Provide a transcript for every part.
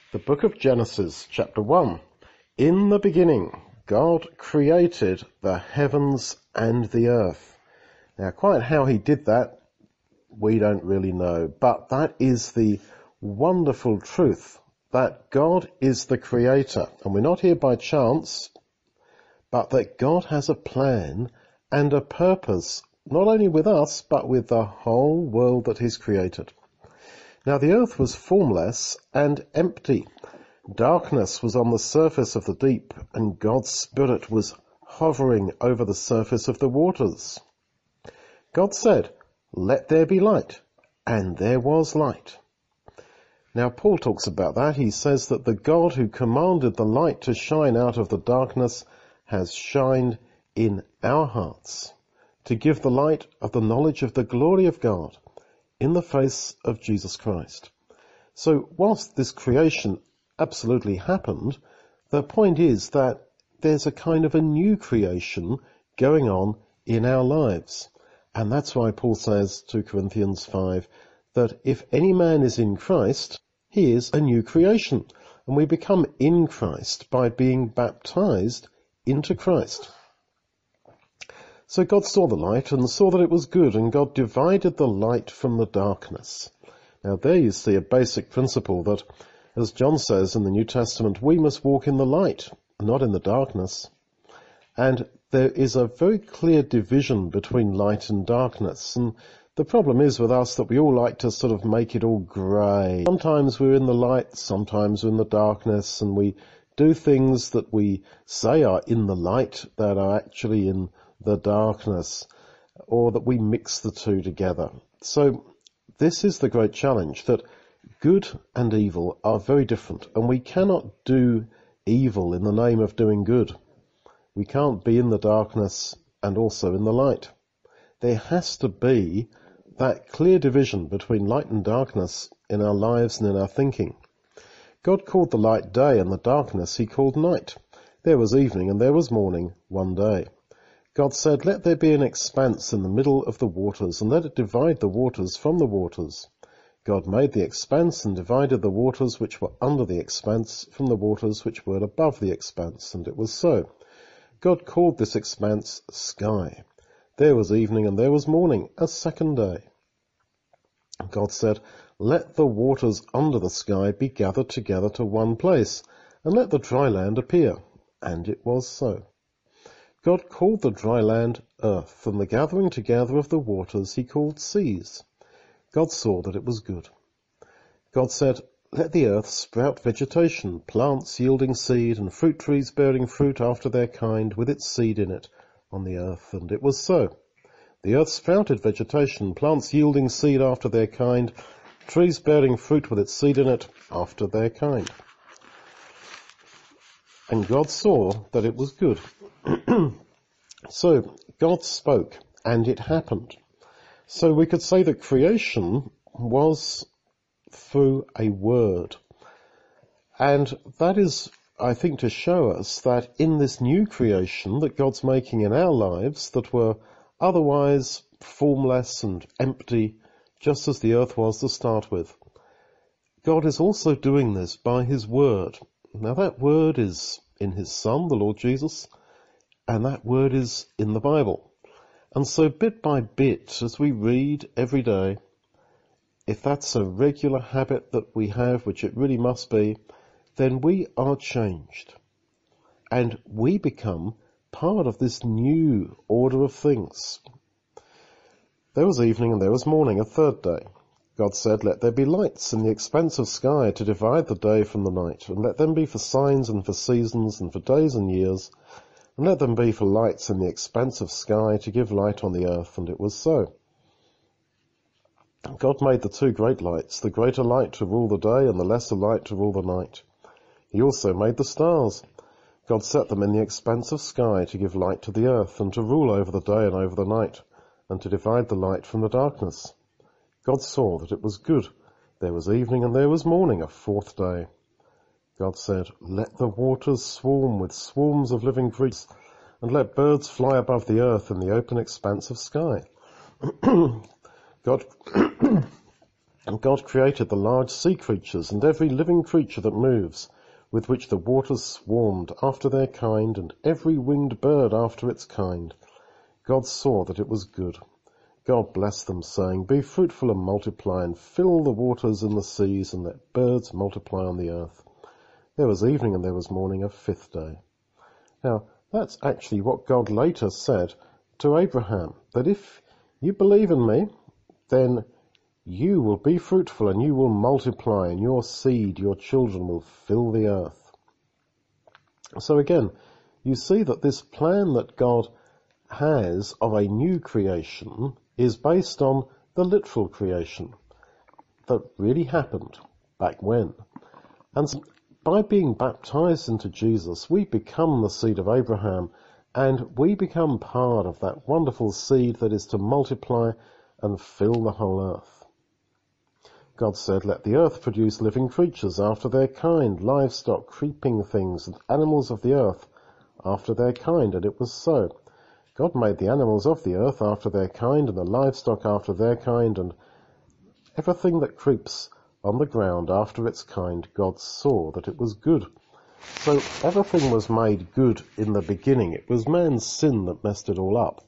The book of Genesis, chapter 1. In the beginning, God created the heavens and the earth. Now, quite how he did that, we don't really know, but that is the wonderful truth that God is the creator, and we're not here by chance, but that God has a plan and a purpose, not only with us, but with the whole world that he's created. Now the earth was formless and empty. Darkness was on the surface of the deep, and God's Spirit was hovering over the surface of the waters. God said, "Let there be light," and there was light. Now Paul talks about that. He says that the God who commanded the light to shine out of the darkness has shined in our hearts to give the light of the knowledge of the glory of God in the face of Jesus Christ. So whilst this creation absolutely happened, the point is that there's a kind of a new creation going on in our lives. And that's why Paul says to Corinthians 5 that if any man is in Christ, he is a new creation. And we become in Christ by being baptized into Christ. So God saw the light and saw that it was good, and God divided the light from the darkness. Now there you see a basic principle that, as John says in the New Testament, we must walk in the light, not in the darkness. And there is a very clear division between light and darkness. And the problem is with us that we all like to sort of make it all grey. Sometimes we're in the light, sometimes we're in the darkness, and we do things that we say are in the light that are actually in the darkness, or that we mix the two together. So this is the great challenge, that good and evil are very different, and we cannot do evil in the name of doing good. We can't be in the darkness and also in the light. There has to be that clear division between light and darkness in our lives and in our thinking. God called the light day, and the darkness he called night. There was evening and there was morning one day. God said, "Let there be an expanse in the middle of the waters, and let it divide the waters from the waters." God made the expanse and divided the waters which were under the expanse from the waters which were above the expanse, and it was so. God called this expanse sky. There was evening and there was morning, a second day. God said, "Let the waters under the sky be gathered together to one place, and let the dry land appear." And it was so. God called the dry land earth, and the gathering together of the waters he called seas. God saw that it was good. God said, "Let the earth sprout vegetation, plants yielding seed, and fruit trees bearing fruit after their kind, with its seed in it, on the earth." And it was so. The earth sprouted vegetation, plants yielding seed after their kind, trees bearing fruit with its seed in it after their kind. And God saw that it was good. So God spoke, and it happened. So we could say that creation was through a word. And that is, I think, to show us that in this new creation that God's making in our lives, that were otherwise formless and empty, just as the earth was to start with, God is also doing this by his word. Now that word is in his Son, the Lord Jesus, and that word is in the Bible. And so bit by bit, as we read every day, if that's a regular habit that we have, which it really must be, then we are changed. And we become part of this new order of things. There was evening and there was morning, a third day. God said, "Let there be lights in the expanse of sky to divide the day from the night, and let them be for signs and for seasons and for days and years, and let them be for lights in the expanse of sky to give light on the earth." And it was so. God made the two great lights, the greater light to rule the day and the lesser light to rule the night. He also made the stars. God set them in the expanse of sky to give light to the earth, and to rule over the day and over the night, and to divide the light from the darkness. God saw that it was good. There was evening and there was morning, a fourth day. God said, "Let the waters swarm with swarms of living creatures, and let birds fly above the earth in the open expanse of sky." God And God created the large sea creatures and every living creature that moves, with which the waters swarmed after their kind, and every winged bird after its kind. God saw that it was good. God blessed them, saying, Be fruitful and multiply, and fill the waters in the seas, and let birds multiply on the earth. There was evening and there was morning, a fifth day. Now, that's actually what God later said to Abraham, that if you believe in me, then you will be fruitful and you will multiply, and your seed, your children, will fill the earth. So again, you see that this plan that God has of a new creation is based on the literal creation that really happened back when. And by being baptized into Jesus, we become the seed of Abraham, and we become part of that wonderful seed that is to multiply and fill the whole earth. God said, Let the earth produce living creatures after their kind, livestock, creeping things, and animals of the earth after their kind. And it was so. God made the animals of the earth after their kind, and the livestock after their kind, and everything that creeps on the ground after its kind. God saw that it was good. So everything was made good in the beginning. It was man's sin that messed it all up.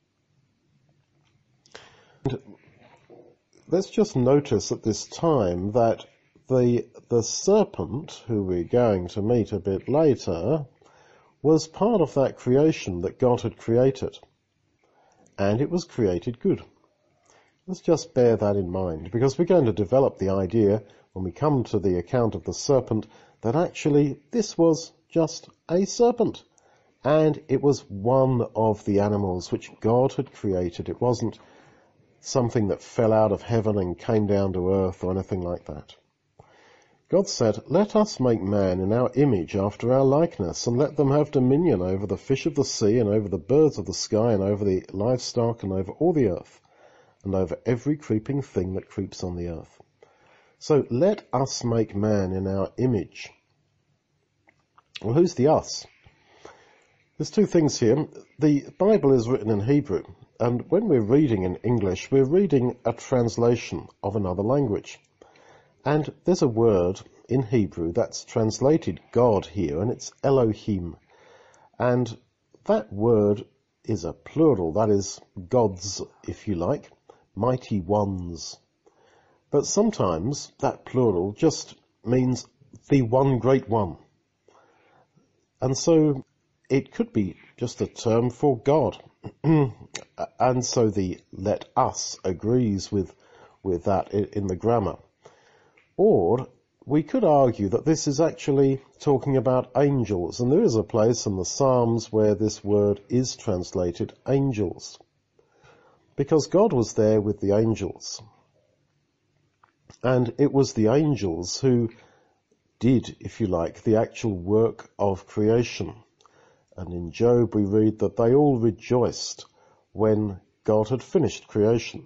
And let's just notice at this time that the serpent, who we're going to meet a bit later, was part of that creation that God had created. And it was created good. Let's just bear that in mind, because we're going to develop the idea when we come to the account of the serpent that actually this was just a serpent. And it was one of the animals which God had created. It wasn't something that fell out of heaven and came down to earth or anything like that. God said, Let us make man in our image after our likeness, and let them have dominion over the fish of the sea, and over the birds of the sky, and over the livestock, and over all the earth, and over every creeping thing that creeps on the earth. So let us make man in our image. Well, who's the us? There's two things here. The Bible is written in Hebrew, and when we're reading in English, we're reading a translation of another language. And there's a word in Hebrew that's translated God here, and it's Elohim. And that word is a plural, that is gods, if you like, mighty ones. But sometimes that plural just means the one great one. And so it could be just a term for God. And so the let us agrees with that in the grammar. Or we could argue that this is actually talking about angels, and there is a place in the Psalms where this word is translated angels, because God was there with the angels. And it was the angels who did, if you like, the actual work of creation. And in Job we read that they all rejoiced when God had finished creation.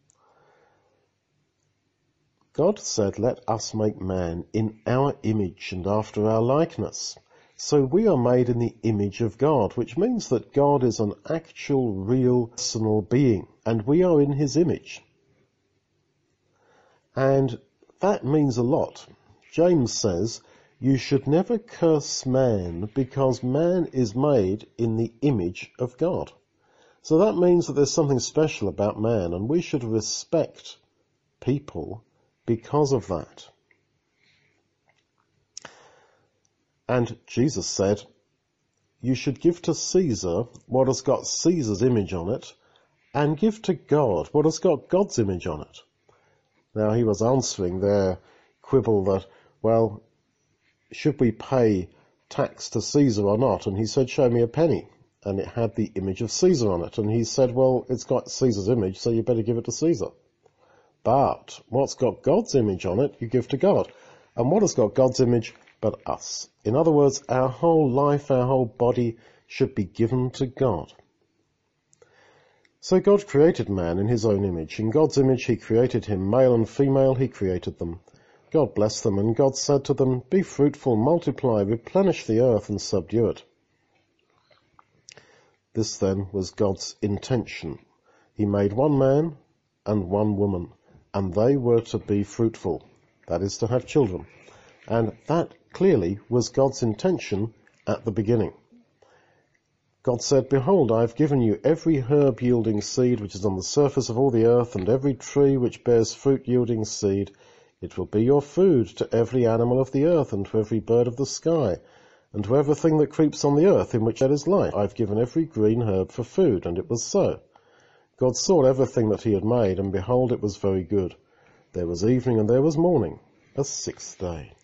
God said, Let us make man in our image and after our likeness. So we are made in the image of God, which means that God is an actual, real, personal being, and we are in his image. And that means a lot. James says, You should never curse man, because man is made in the image of God. So that means that there's something special about man, and we should respect people because of that. And Jesus said, You should give to Caesar what has got Caesar's image on it, and give to God what has got God's image on it. Now he was answering their quibble that, well, should we pay tax to Caesar or not? And he said, Show me a penny. And it had the image of Caesar on it. And he said, well, it's got Caesar's image, so you better give it to Caesar. But what's got God's image on it, you give to God. And what has got God's image but us? In other words, our whole life, our whole body should be given to God. So God created man in his own image. In God's image he created him, male and female he created them. God blessed them, and God said to them, Be fruitful, multiply, replenish the earth and subdue it. This then was God's intention. He made one man and one woman, and they were to be fruitful, that is, to have children. And that clearly was God's intention at the beginning. God said, "Behold, I have given you every herb yielding seed which is on the surface of all the earth, and every tree which bears fruit yielding seed. It will be your food to every animal of the earth, and to every bird of the sky, and to everything that creeps on the earth in which there is life. I have given every green herb for food." And it was so. God saw everything that he had made, and behold, it was very good. There was evening and there was morning, a sixth day.